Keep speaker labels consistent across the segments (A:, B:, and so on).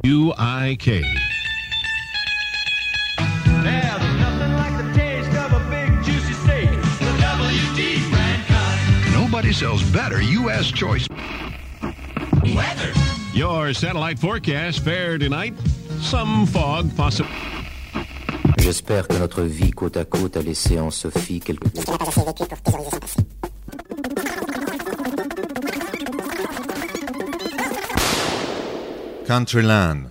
A: UIK.
B: Now there's nothing like the taste of a big juicy steak. The WD brand cut.
C: Nobody sells better U.S. choice.
B: Weather.
A: Your satellite forecast fair tonight. Some fog possible.
D: J'espère que notre vie côte à côte a laissé en Sophie quelque...
E: Countryland.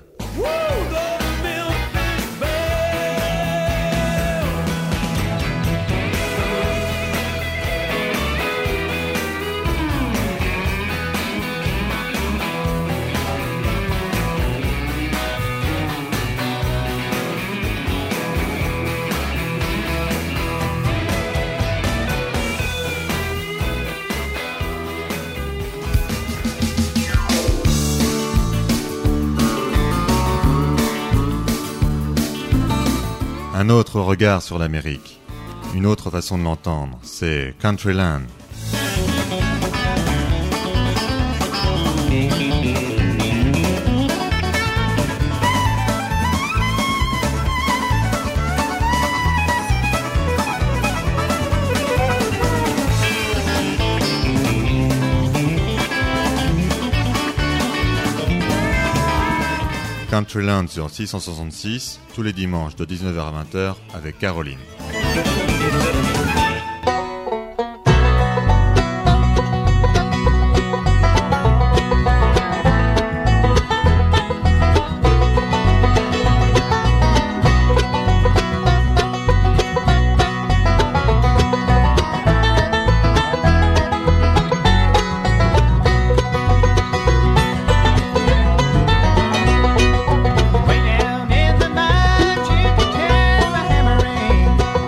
E: Un autre regard sur l'Amérique, une autre façon de l'entendre, c'est Countryland. Countryland sur 666, tous les dimanches de 19h à 20h avec Caroline.
B: Way down in the mines, you can hear a hammering.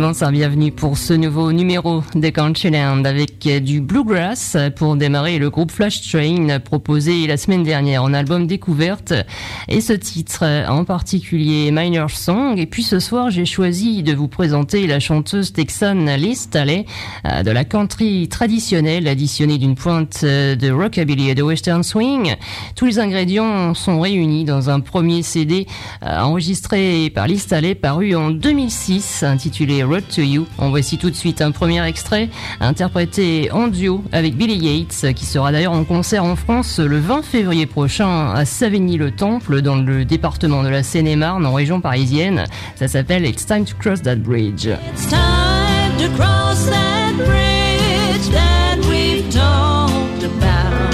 F: tous, bienvenue pour ce nouveau numéro de Countryland avec du bluegrass pour démarrer le groupe Flash Train proposé la semaine dernière en album découverte et ce titre en particulier Minor Song. Et puis ce soir j'ai choisi de vous présenter la chanteuse texane Liz Staley de la country traditionnelle additionnée d'une pointe de rockabilly et de western swing. Tous les ingrédients sont réunis dans un premier CD enregistré par Liz Staley paru en 2006 intitulé Road to You. En voici tout de suite un premier extrait interprété en duo avec Billy Yates qui sera d'ailleurs en concert en France le 20 février prochain à Savigny-le-Temple dans le département de la Seine-et-Marne en région parisienne. Ça s'appelle It's Time to Cross That Bridge.
G: It's time to cross that bridge that we've talked about.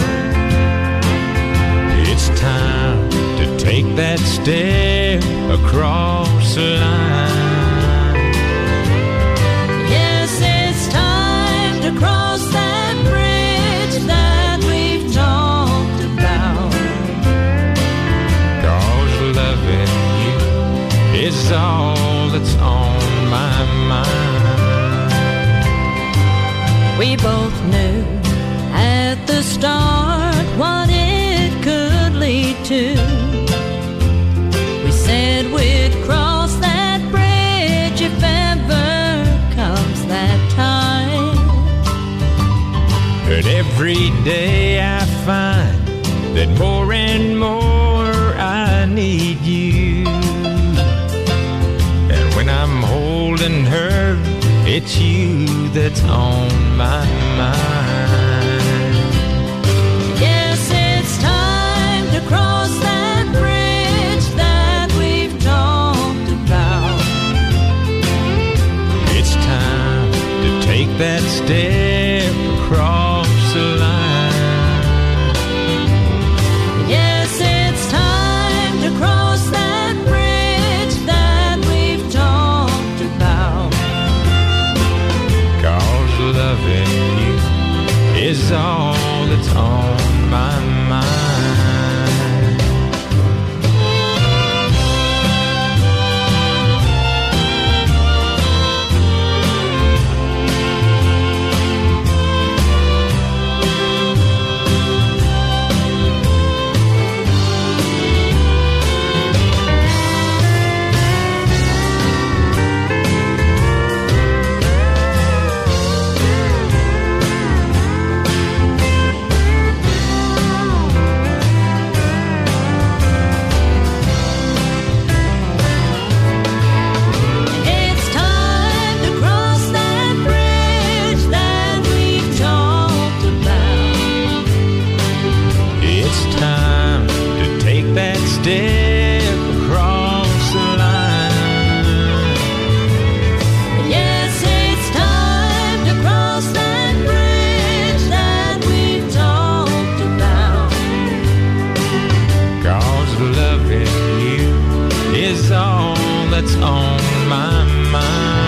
B: It's time to take that step across the line.
G: Yes, it's time to cross that bridge that we've talked about.
B: 'Cause loving you is all that's on my mind.
G: We both knew at the start what it could lead to. We said we'd cross that bridge if ever comes that time.
B: But every day I find that more and more I need you. And when I'm holding her, it's you that's on my mind.
G: Yes, it's time to cross that bridge that we've talked about.
B: It's time to take that step across the line.
G: Yes, it's time to cross that bridge that we've talked about.
B: 'Cause loving you is all that's on my mind.
G: It's time to cross that bridge that we've talked about.
B: It's time to take that step across the line.
G: Yes, it's time to cross that bridge that we've talked about.
B: 'Cause loving you is all that's on my mind.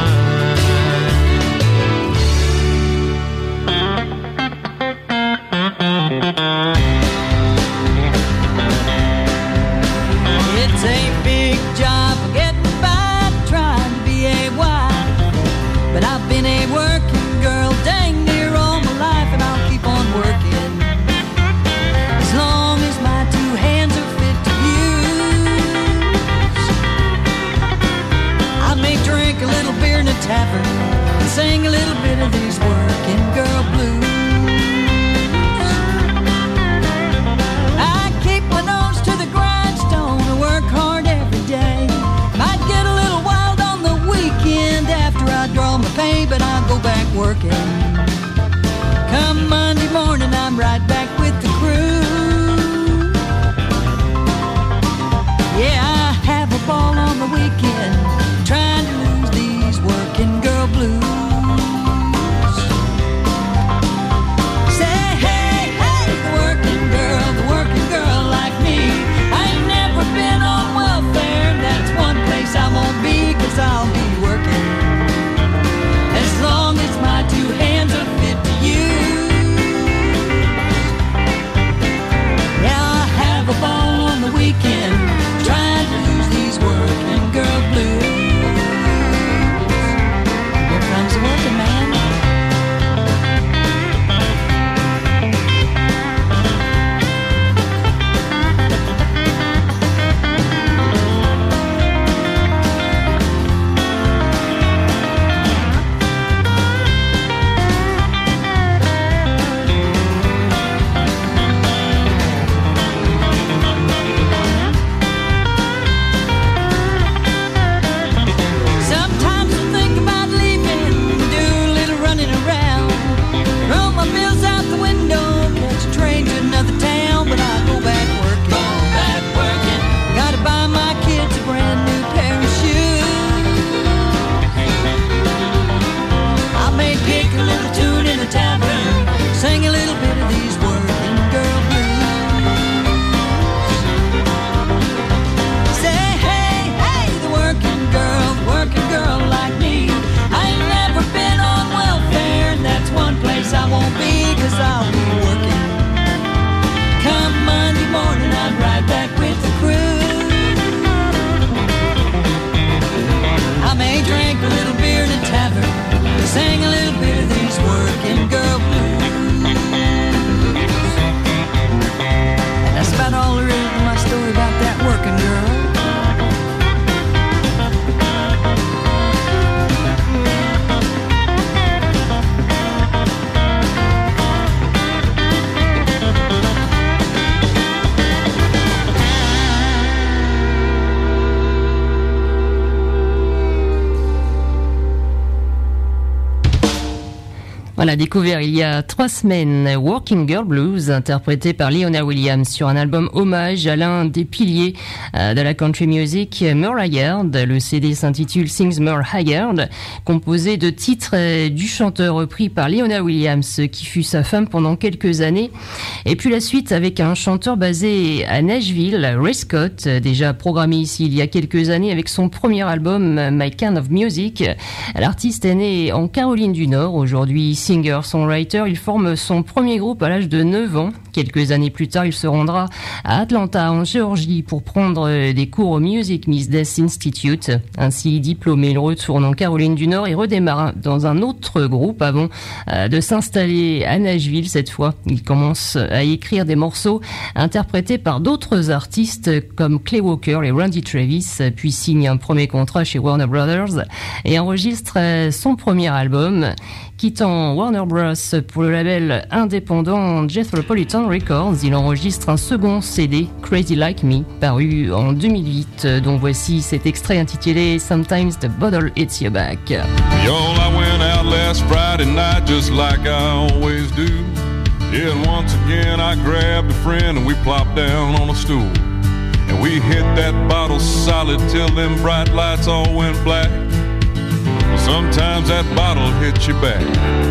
F: Voilà, découvert il y a 3 semaines Working Girl Blues, interprété par Leona Williams sur un album hommage à l'un des piliers de la country music, Merle Haggard. Le CD s'intitule Sings Merle Haggard, composé de titres du chanteur repris par Leona Williams, qui fut sa femme pendant quelques années. Et puis la suite avec un chanteur basé à Nashville, Ray Scott, déjà programmé ici il y a quelques années avec son premier album My Kind of Music. L'artiste est né en Caroline du Nord, aujourd'hui singer-songwriter. Il forme son premier groupe à l'âge de 9 ans. Quelques années plus tard, il se rendra à Atlanta, en Géorgie, pour prendre des cours au Music Business Institute. Ainsi diplômé, il retourne en Caroline du Nord et redémarre dans un autre groupe avant de s'installer à Nashville cette fois. Il commence à écrire des morceaux interprétés par d'autres artistes comme Clay Walker et Randy Travis, puis signe un premier contrat chez Warner Brothers et enregistre son premier album. Quittant Warner Bros. Pour le label indépendant Metropolitan Records, il enregistre un second CD, Crazy Like Me, paru en 2008, dont voici cet extrait intitulé Sometimes the Bottle Hits You Back.
H: Y'all, I went out last Friday night just like I always do. Yeah, and once again I grabbed a friend and we plopped down on a stool. And we hit that bottle solid till them bright lights all went black. Sometimes that bottle hits you back.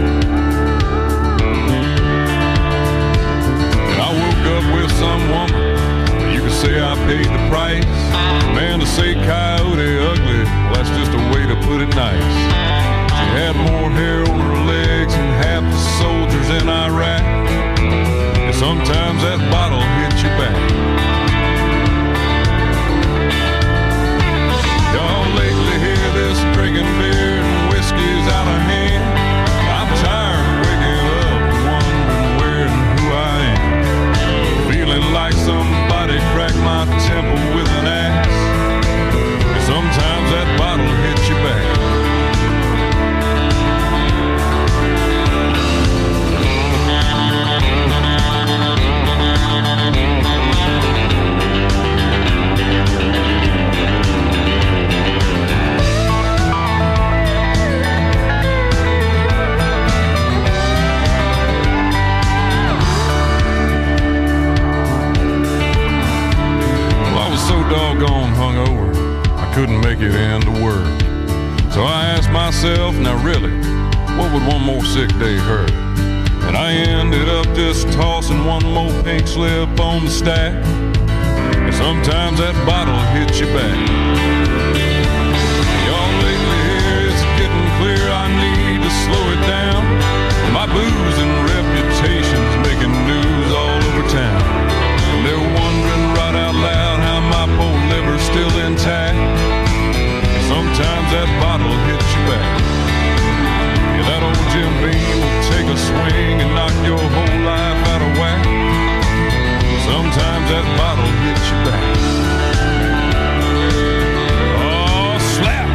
H: And I woke up with some woman, you could say I paid the price. Man, to say coyote ugly, well, that's just a way to put it nice. She had more hair on her legs than half the soldiers in Iraq. And sometimes that bottle hits you back. Y'all lately hear this drinking beer and whiskey's out of hand. I'm tired of waking up wondering where and who I am. Feeling like somebody cracked my temple with an axe. And sometimes that bottle hits you back. Doggone hungover, I couldn't make it into work. So I asked myself, now really, what would one more sick day hurt? And I ended up just tossing one more pink slip on the stack. And sometimes that bottle hits you back. Y'all lately here, it's getting clear I need to slow it down. My booze and reputation's making news all over town. And they're wondering right out loud how my poor liver's still intact. Sometimes that bottle hits you back. Yeah, that old Jim Beam will take a swing and knock your whole life out of whack. Sometimes that bottle hits you back. Oh, slap!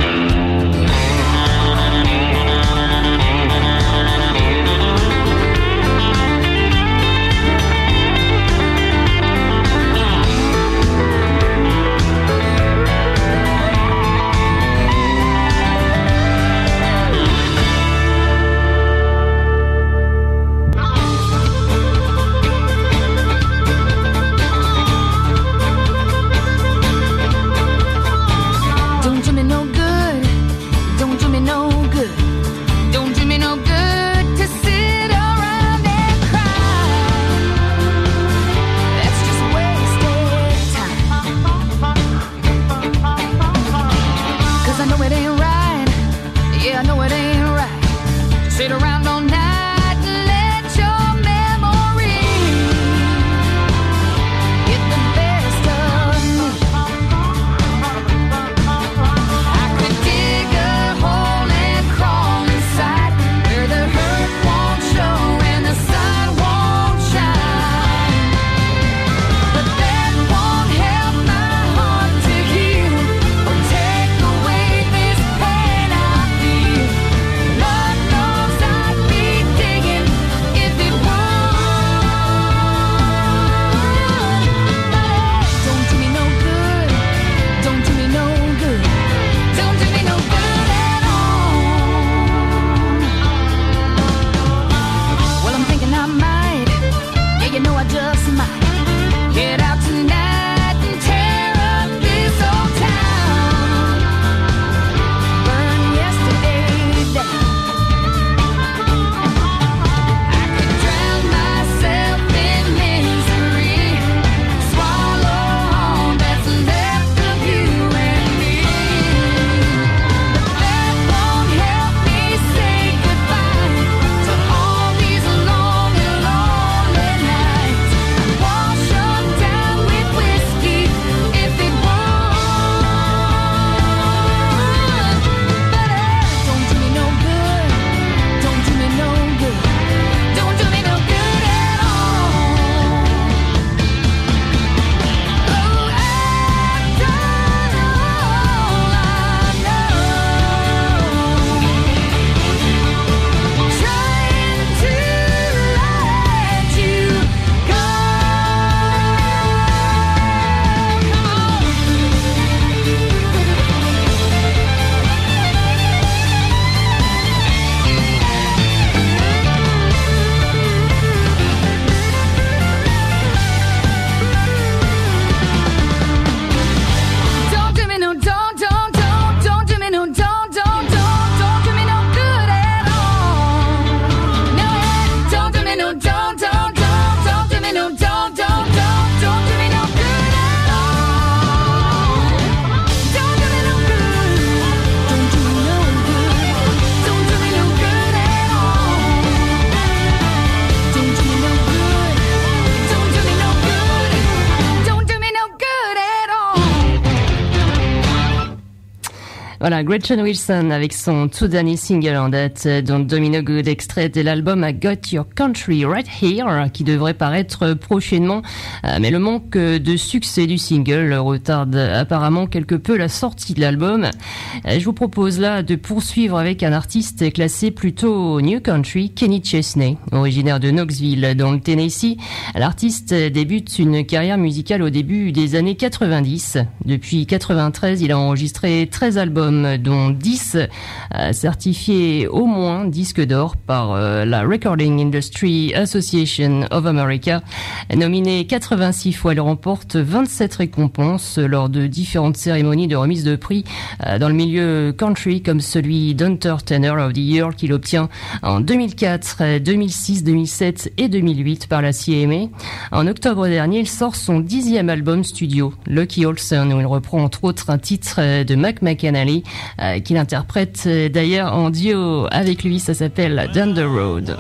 F: Voilà, Gretchen Wilson avec son tout dernier single en date, dont Domino Good, extrait de l'album I Got Your Country Right Here, qui devrait paraître prochainement. Mais le manque de succès du single retarde apparemment quelque peu la sortie de l'album. Je vous propose là de poursuivre avec un artiste classé plutôt New Country, Kenny Chesney, originaire de Knoxville dans le Tennessee. L'artiste débute une carrière musicale au début des années 90. Depuis 93, il a enregistré 13 albums, dont 10 certifiés au moins disque d'or par la Recording Industry Association of America. Nominé 86 fois, il remporte 27 récompenses lors de différentes cérémonies de remise de prix dans le milieu country, comme celui d'Entertainer of the Year qu'il obtient en 2004, 2006, 2007 et 2008 par la CMA. En octobre dernier, il sort son 10e album studio, Lucky Olson, où il reprend entre autres un titre de Mac McAnally qu'il interprète d'ailleurs en duo avec lui. Ça s'appelle Down the Road.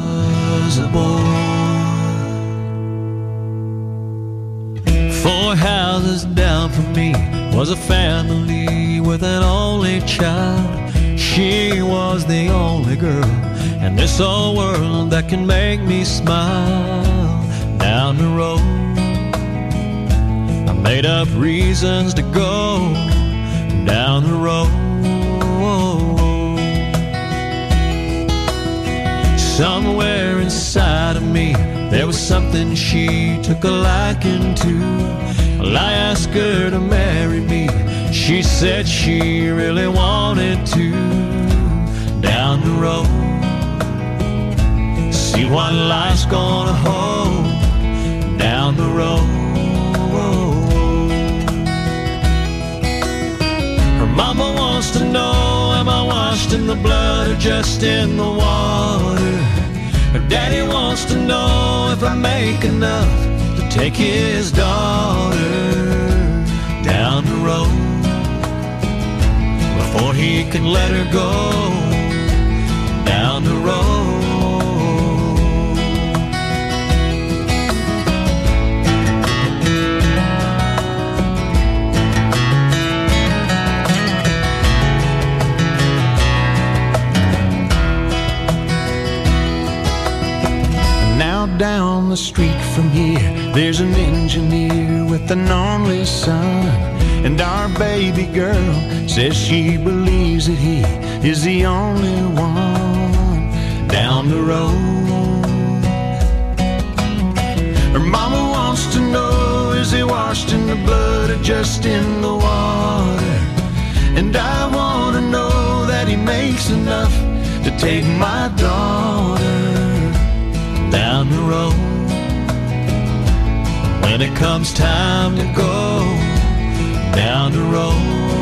B: 4 houses down from me was a family with an only child. She was the only girl in this whole world that can make me smile. Down the road, I made up reasons to go down the road. Somewhere inside of me, there was something she took a liking to. Well, I asked her to marry me. She said she really wanted to. Down the road, see what life's gonna hold. Down the road, her mama wants to know, am I washed in the blood or just in the water? Her daddy wants to know if I make enough to take his daughter down the road before he can let her go. Down the road. Down the street from here, there's an engineer with an only son. And our baby girl says she believes that he is the only one. Down the road, her mama wants to know, is he washed in the blood or just in the water? And I want to know that he makes enough to take my daughter down the road. When it comes time to go down the road,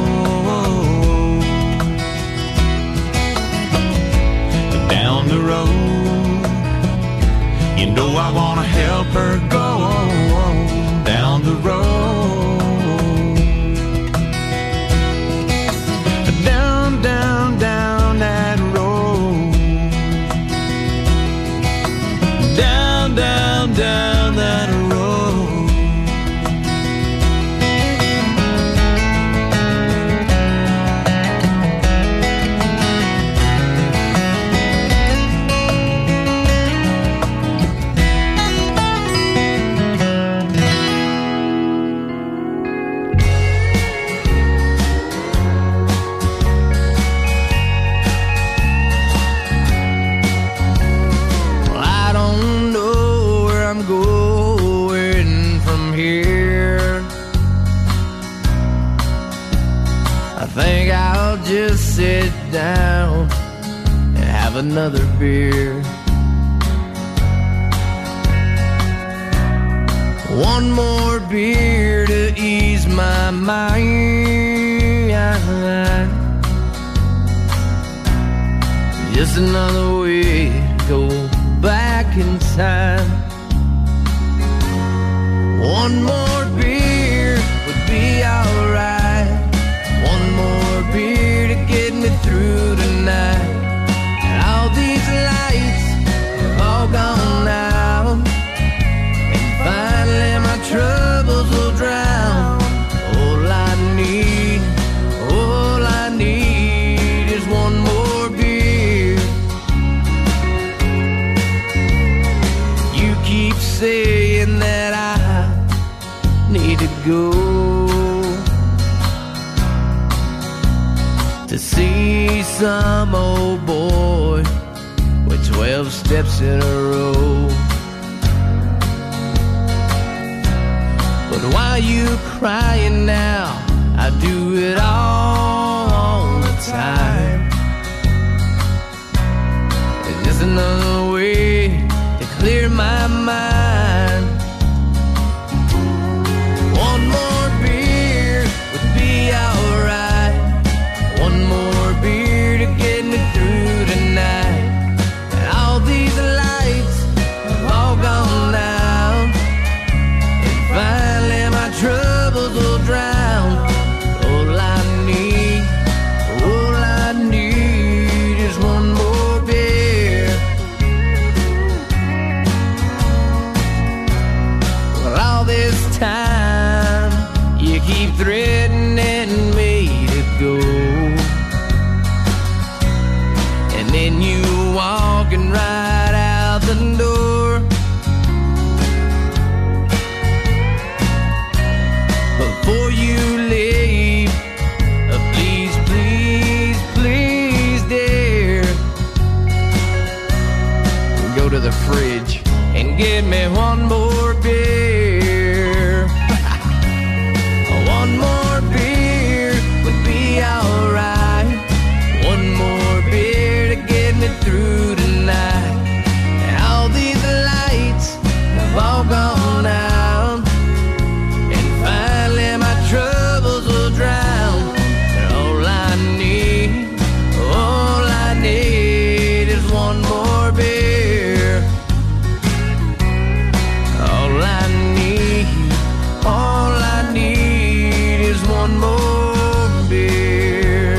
B: down the road, you know I wanna help her go down the road. Down, down, down that road. Down, down, down that road. Just sit down and have another beer. One more beer to ease my mind. Just another way to go back in time. One more beer would be alright. One more beer to get me through tonight. And all these lights have all gone out, and finally my troubles will drown. All I need go to see some old boy with 12 steps in a row. But why you crying now? I do it all the time. It's just another way to clear my mind. One more beer would be alright. One more beer to get me through the night. And all these lights have all gone out. And finally my troubles will drown. All I need is one more beer. Well, all this time you keep threatening me to go, and then you walking right out the door. Before you leave, please, please, please, dear, go to the fridge and get me one more beer. One more beer would be alright. One more beer to get me through the night. And all these lights have all gone out. And finally my troubles will drown. And all I need is one more beer. All I need is one more beer.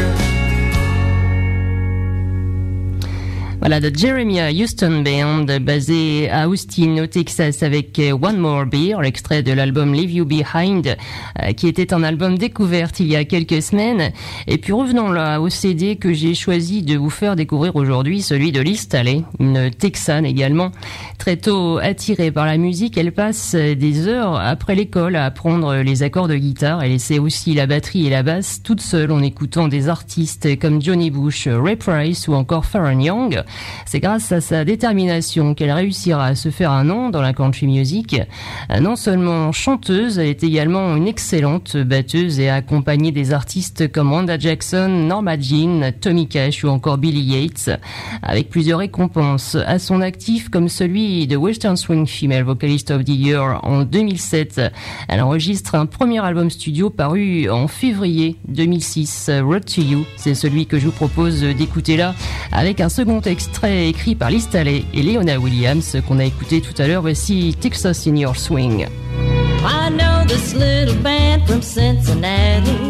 F: Voilà, de Jeremiah Houston Band, basé à Austin, au Texas, avec One More Beer, l'extrait de l'album Leave You Behind, qui était un album découverte il y a quelques semaines. Et puis revenons là au CD que j'ai choisi de vous faire découvrir aujourd'hui, celui de Liz Taylor, une Texane également. Très tôt attirée par la musique, elle passe des heures après l'école à apprendre les accords de guitare. Elle essaie aussi la batterie et la basse toute seule en écoutant des artistes comme Johnny Bush, Ray Price ou encore Faron Young. C'est grâce à sa détermination qu'elle réussira à se faire un nom dans la country music. Non seulement chanteuse, elle est également une excellente batteuse et a accompagné des artistes comme Wanda Jackson, Norma Jean, Tommy Cash ou encore Billy Yates, avec plusieurs récompenses à son actif comme celui de Western Swing Female Vocalist of the Year en 2007. Elle enregistre un premier album studio paru en février 2006, Road to You. C'est celui que je vous propose d'écouter là, avec un second extrait écrit par Liz Taylor et Leona Williams qu'on a écouté tout à l'heure. Voici Texas in Your Swing.
G: I know this little band from Cincinnati.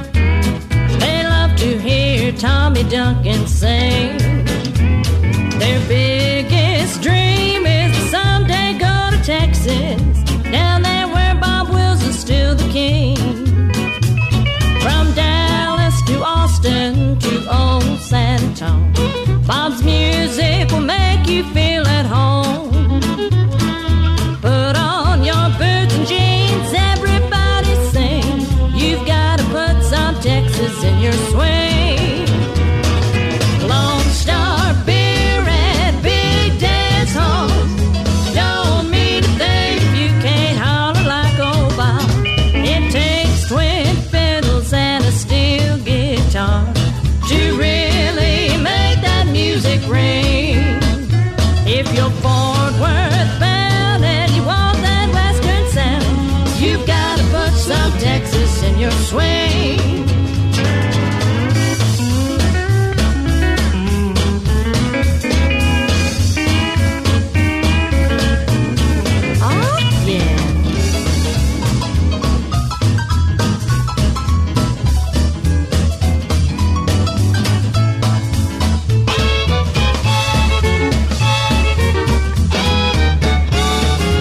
G: They love to hear Tommy Duncan sing. Their biggest dream is to someday go to Texas, down there where Bob Wills is still the king. From Dallas to Austin to old San Antonio, Bob's music will make you feel at home. Put on your boots and jeans, everybody sing. You've got to put some Texas in your swing. Lone Star beer and big dance halls don't mean a thing if you can't holler like old Bob. It takes twin fiddles and a steel guitar to really make that music ring. If you're Fort Worth bound and you want that western sound, you've got to put some Texas in your swing. Oh yeah.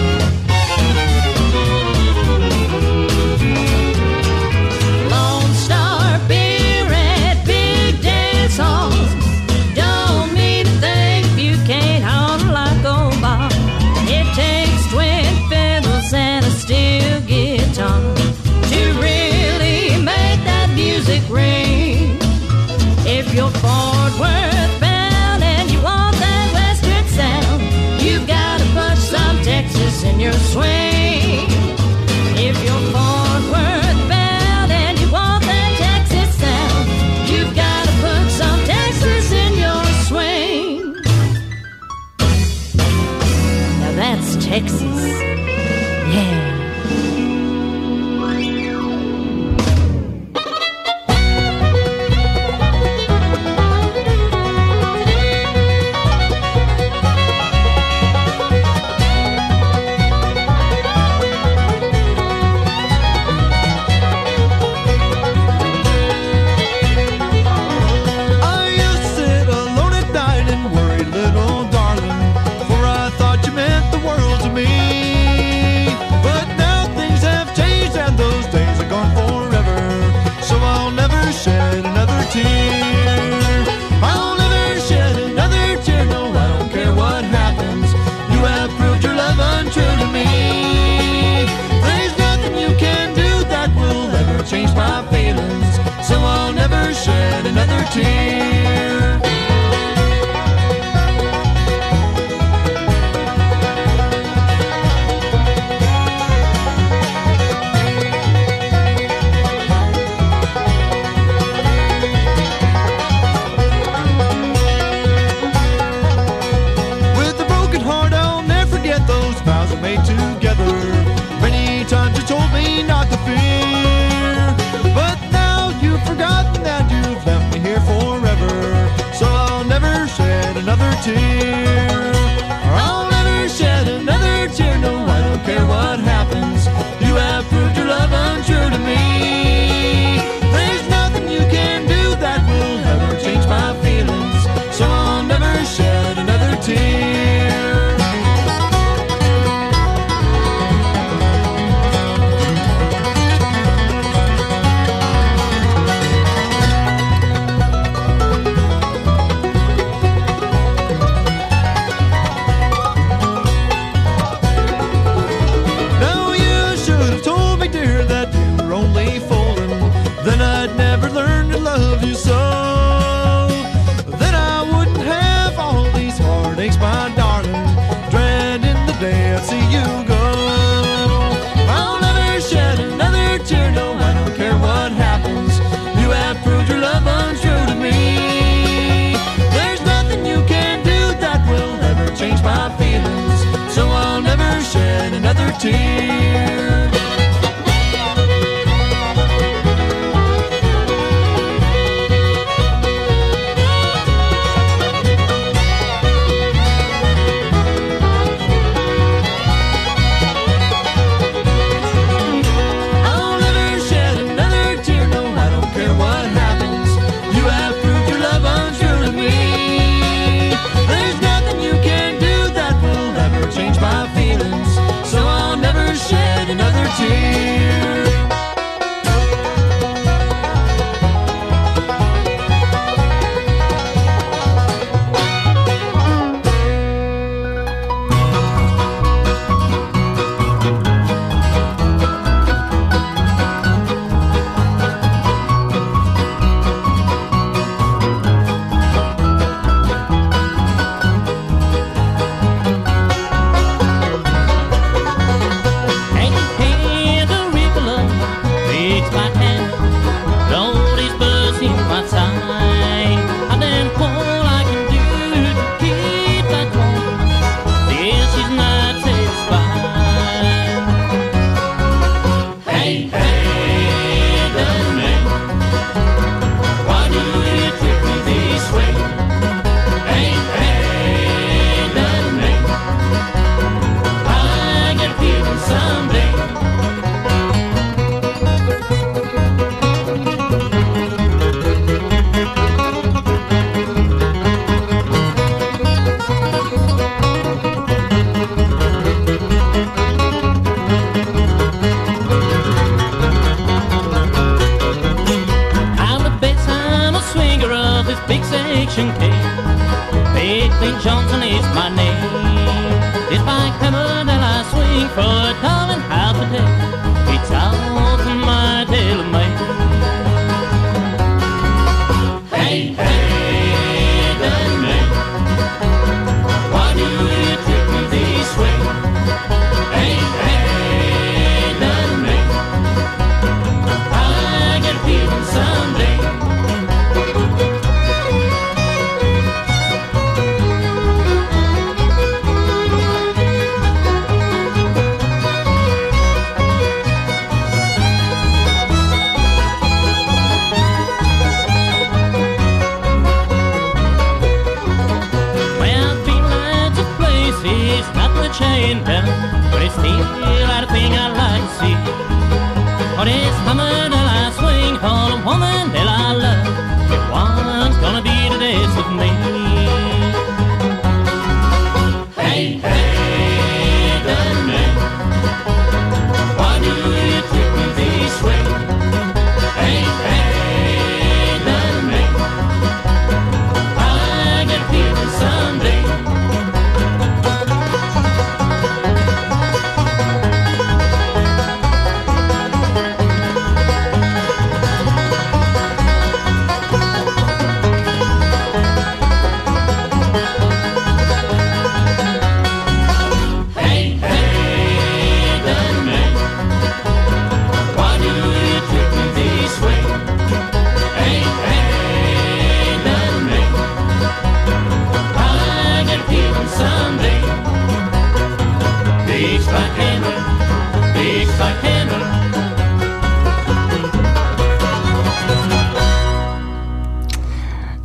G: Lone Star swing. If you're Fort Worth bound and you want that Texas sound, you've got to put some Texas in your swing. Now that's Texas. Yeah.
B: Change my feelings, so I'll never shed another tear. With a broken heart, I'll never forget those vows we made together. Many times you told me not to fear, but now you've forgotten that you've left me here forever. So I'll never shed another tear. I'll never shed another tear. No, I don't care what happens. You have proved your love untrue to me. There's nothing you can do that will ever change my feelings. So I'll never shed another tear. Then I'd never learn to love you so. Then I wouldn't have all these heartaches, my darling, dreading the day I see you go. I'll never shed another tear, no, I don't care what happens. You have proved your love untrue to me. There's nothing you can do that will ever change my feelings, so I'll never shed another tear.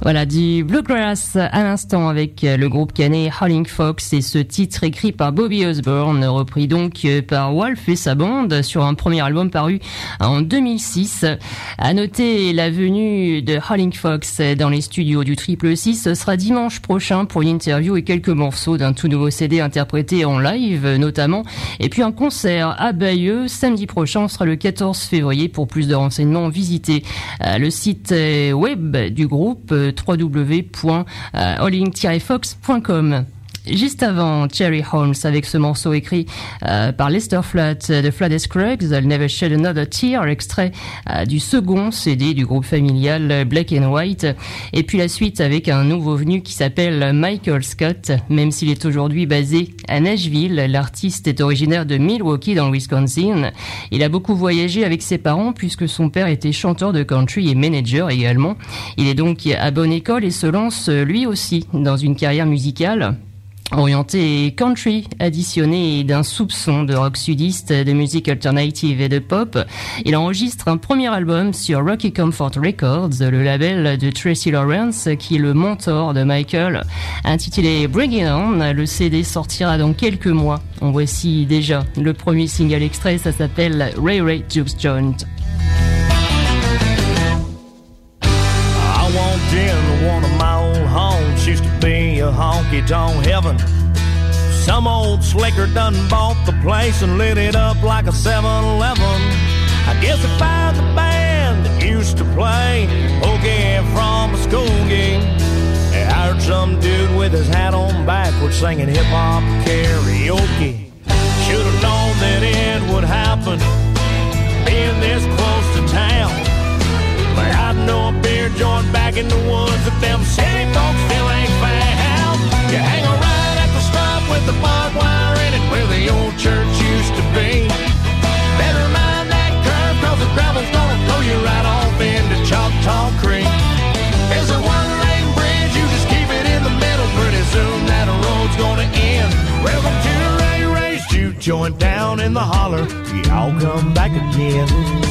F: Voilà, du bluegrass à l'instant avec le groupe canet Howling Fox et ce titre écrit par Bobby Osborne, repris donc par Wolf et sa bande sur un premier album paru en 2006. À noter la venue de Howling Fox dans les studios du Triple 6, ce sera dimanche prochain pour une interview et quelques morceaux d'un tout nouveau CD interprété en live notamment. Et puis un concert à Bayeux samedi prochain, sera le 14 février. Pour plus de renseignements, visitez le site web du groupe www.howling-fox.com. Juste avant, Cherry Holmes avec ce morceau écrit par Lester Flatt de Flatt & Scruggs, I'll Never Shed Another Tear, extrait du second CD du groupe familial Black and White. Et puis la suite avec un nouveau venu qui s'appelle Michael Scott. Même s'il est aujourd'hui basé à Nashville, l'artiste est originaire de Milwaukee dans le Wisconsin. Il a beaucoup voyagé avec ses parents puisque son père était chanteur de country et manager également. Il est donc à bonne école et se lance lui aussi dans une carrière musicale orienté country, additionné d'un soupçon de rock sudiste, de musique alternative et de pop. Il enregistre un premier album sur Rocky Comfort Records, le label de Tracy Lawrence, qui est le mentor de Michael, intitulé Bring It On. Le CD sortira dans quelques mois. En voici déjà le premier single extrait, ça s'appelle Ray Ray Juice Joint.
I: Walked in one of my old homes, used to be a honky-tonk heaven. Some old slicker done bought the place and lit it up like a 7-Eleven. I guess I found the band that used to play okay from a school game. I heard some dude with his hat on backwards singing hip-hop karaoke. Should've known that it would happen, being this close to town. But I know a beer joint back in the woods that them city folks still ain't found. You hang a ride at the stop with the barbed wire in it where the old church used to be. Better mind that curve cause the gravel's gonna throw you right off into Choctaw Creek. There's a one-lane bridge, you just keep it in the middle. Pretty soon that road's gonna end. Welcome to Ray Ray's Juke Joint down in the holler. Y'all come back again.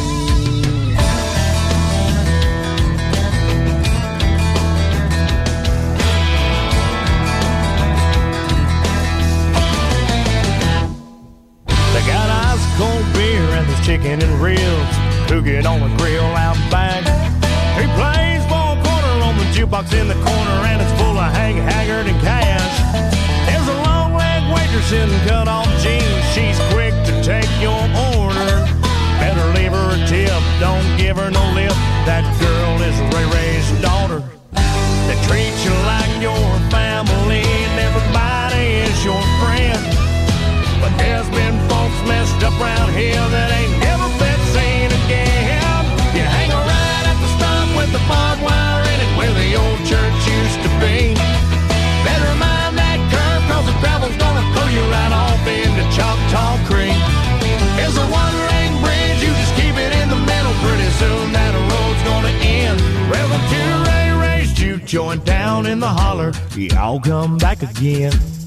I: Cold beer and there's chicken and ribs, cooking on the grill out back. He plays for a quarter on the jukebox in the corner and it's full of Hank Haggard and cash. There's a long-leg waitress in cut-off jeans, she's quick to take your order. Better leave her a tip, don't give her no lip, that girl is Ray Ray's daughter. They treat you like your family and everybody is your friend. But there's been folks messed up around here that ain't never been seen again. You hang a ride at the stop with the barbed wire in it where the old church used to be. Better mind that curve cause the gravel's gonna throw you right off into Choctaw Creek. There's a one-lane bridge, you just keep it in the middle. Pretty soon that road's gonna end. Welcome to Ray Ray's Juke Joint down in the holler. Y'all come back again.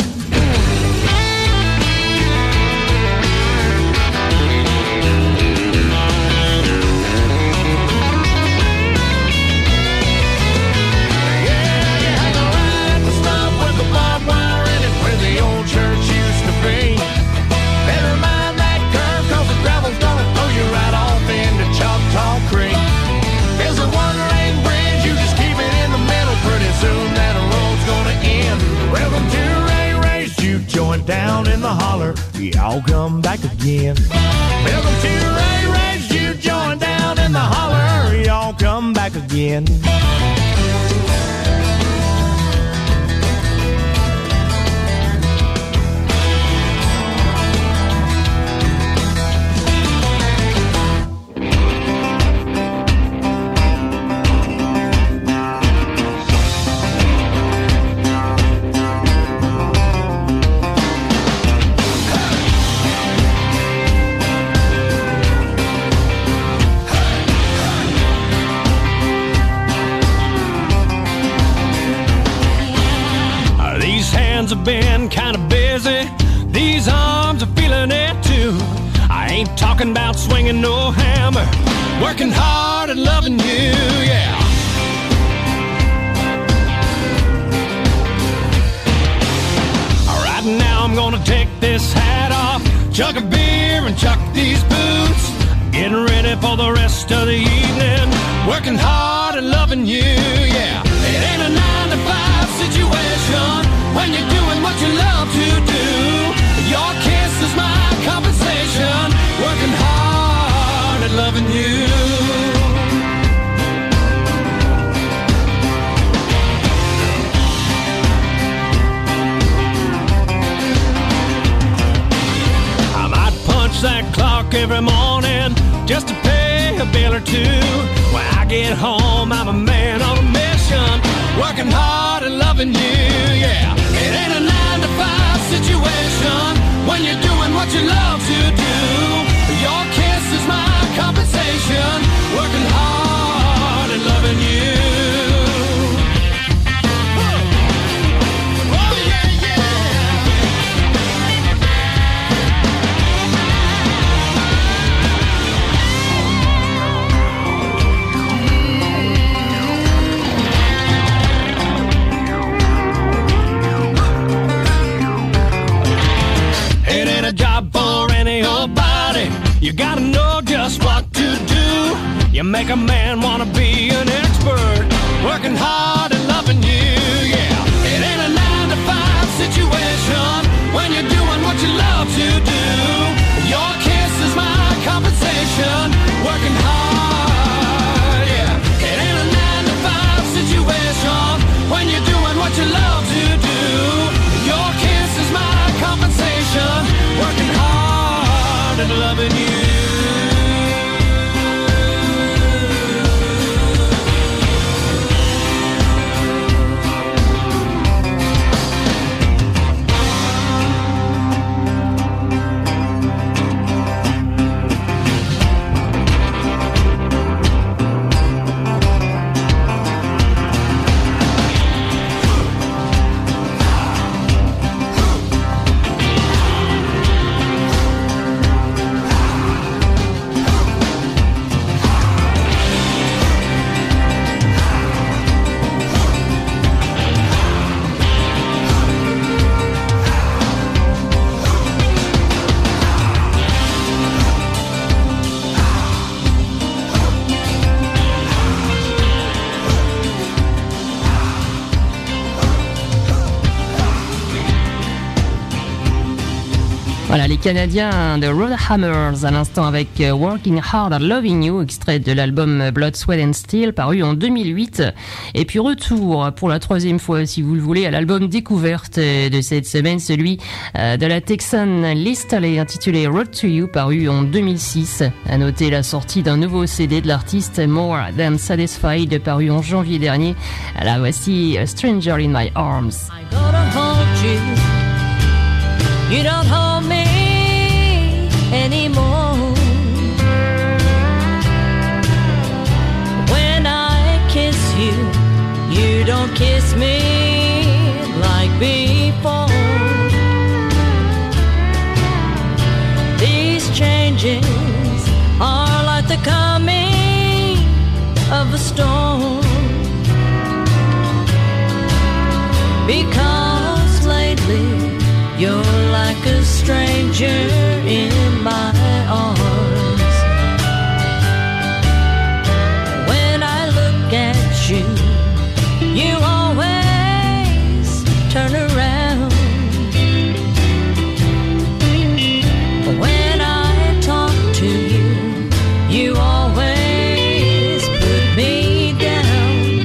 I: Down in the holler, y'all come back again. Welcome to Ray Ray's Juke Joint down in the holler, y'all come back again. Have been kind of busy. These arms are feeling it too. I ain't talking about swinging no hammer, working hard and loving you, yeah. I'm gonna take this hat off, chug a beer and chuck these boots. Getting ready for the rest of the evening, working hard and loving you, yeah. It ain't a 9-to-5 situation when you're doing what you love to do. Your kiss is my compensation, working hard and loving you. That clock every morning just to pay a bill or two. When I get home, I'm a man on a mission, working hard and loving you, yeah. It ain't a 9-to-5 situation when you're doing what you love to do. Your kiss is my compensation, working hard and loving you. You gotta know just what to do. You make a man wanna be an expert, working hard and loving you, yeah. It ain't a 9-to-5 situation when you're doing what you love to do. Your kiss is my compensation, working hard, yeah. It ain't a 9-to-5 situation when you're doing what you love to do. Your kiss is my compensation, working hard and loving you.
F: Voilà, les Canadiens de Roadhammers à l'instant avec Working Hard at Loving You, extrait de l'album Blood, Sweat and Steel paru en 2008. Et puis retour pour la troisième fois, si vous le voulez, à l'album découverte de cette semaine, celui de la Texan Liz Taylor intitulé Road to You paru en 2006. À noter la sortie d'un nouveau CD de l'artiste More Than Satisfied paru en janvier dernier. Là voici A Stranger in My Arms.
G: I gotta hold you. You don't hold me anymore. When I kiss you, you don't kiss me like before. These changes are like the coming of a storm. Because lately you're like a stranger in my arms. When I look at you, you always turn around. When I talk to you, you always put me down.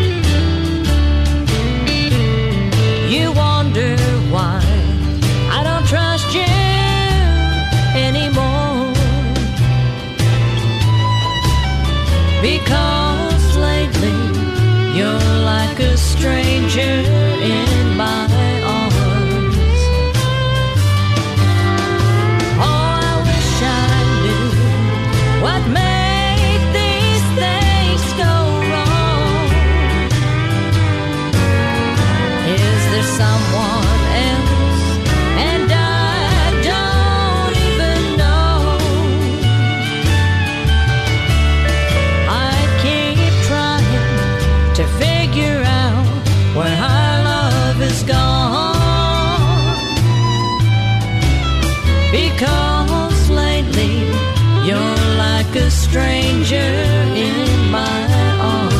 G: You wonder why I don't trust you anymore. Because lately you're like a stranger in my arms. Oh, I wish I knew what made these things go wrong. Is there someone else? And I don't even know. I can't like a stranger in my arms.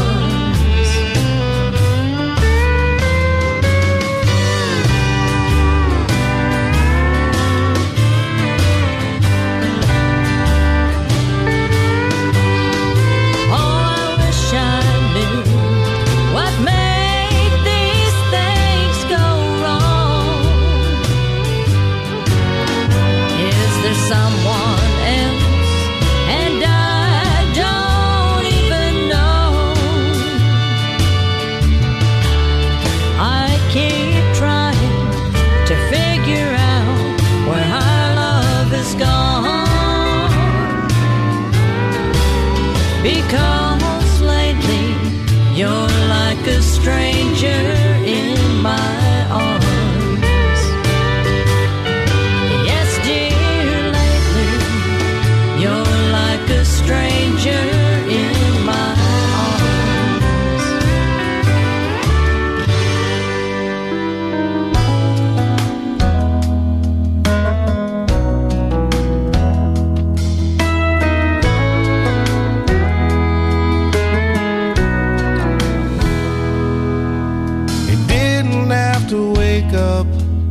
G: Someone else, and I don't even know. I keep trying to figure out where our love is gone, because lately you're like a stranger in my arms. A stranger in my arms.
B: He didn't have to wake up,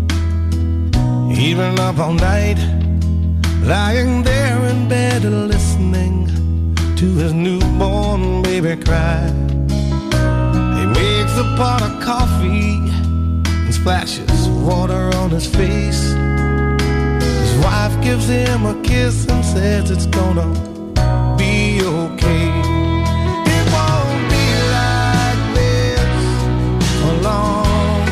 B: even up all night, lying there in bed listening to his newborn baby cry. He makes a pot of coffee and splashes water on his face. His wife gives him a kiss and says it's gonna be okay. It won't be like this for long.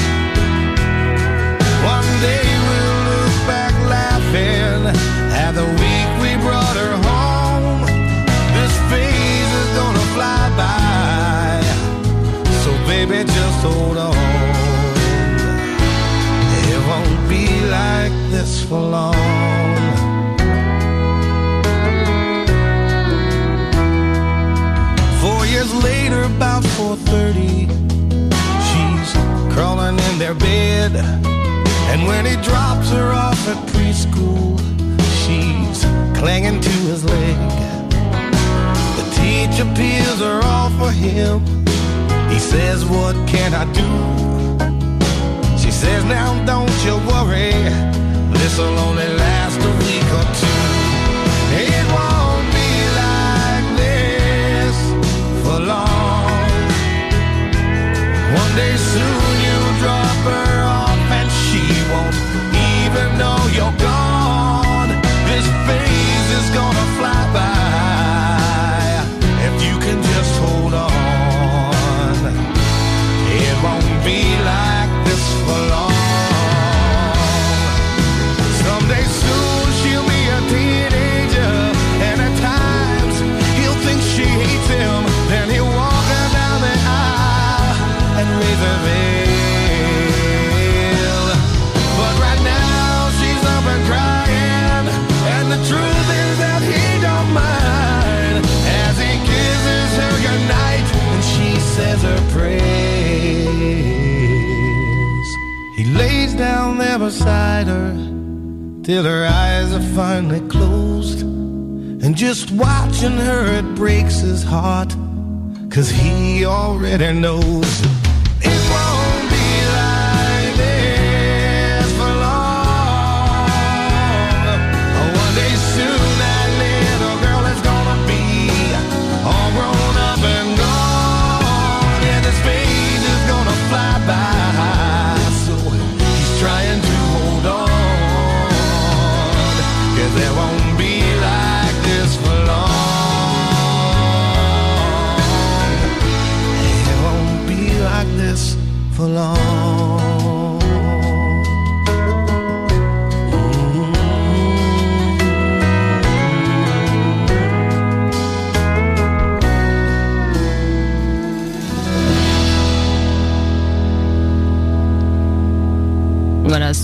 B: One day we'll look back laughing at the week we brought her home. This phase is gonna fly by, so baby just hold on. It won't be like this for long. 4 years later, about 4:30, she's crawling in their bed, and when he drops her off at preschool, she's clinging to his leg. The teacher peels her off for him. He says, what can I do? She says, now don't you worry, this'll only last a week or two. It won't be like this for long. One day soon you'll drop her off and she won't even know you're gone. This phase is gonna fly by if you can just hold on. It won't be like this for long. Someday soon she'll be a teenager, and at times he'll think she hates him. Then he'll walk her down the aisle and raise her veil. But right now she's up and crying, and the truth is that he don't mind, as he kisses her goodnight and she says her prayers. He lays down there beside her till her eyes are finally closed, and just watching her it breaks his heart, 'cause he already knows it won't be like this for long. One day soon that little girl is gonna be all grown up and gone, and this phase is gonna fly by, so he's trying to hold on, 'cause there won't be like this for long. It won't be like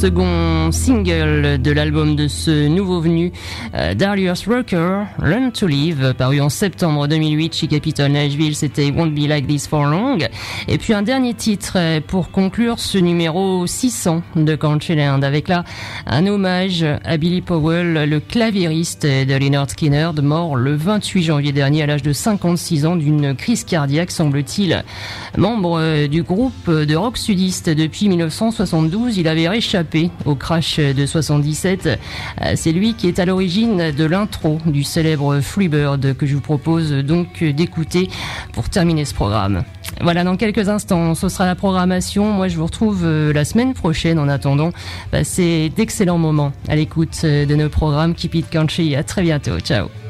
F: second single de l'album de ce nouveau venu, Darius Rucker, Learn to Live, paru en septembre 2008 chez Capitol Nashville, c'était Won't Be Like This for Long. Et puis un dernier titre pour conclure ce numéro 600 de Countryland, avec là un hommage à Billy Powell, le claviériste de Lynyrd Skynyrd, mort le 28 janvier dernier à l'âge de 56 ans d'une crise cardiaque, semble-t-il. Membre du groupe de rock sudiste depuis 1972, il avait réchappé au crash de 77. C'est lui qui est à l'origine de l'intro du célèbre Freebird que je vous propose donc d'écouter pour terminer ce programme. Voilà, dans quelques instants, ce sera la programmation. Moi, je vous retrouve la semaine prochaine. En attendant, passez d'excellents moments à l'écoute de nos programmes Keep It Country. À très bientôt. Ciao.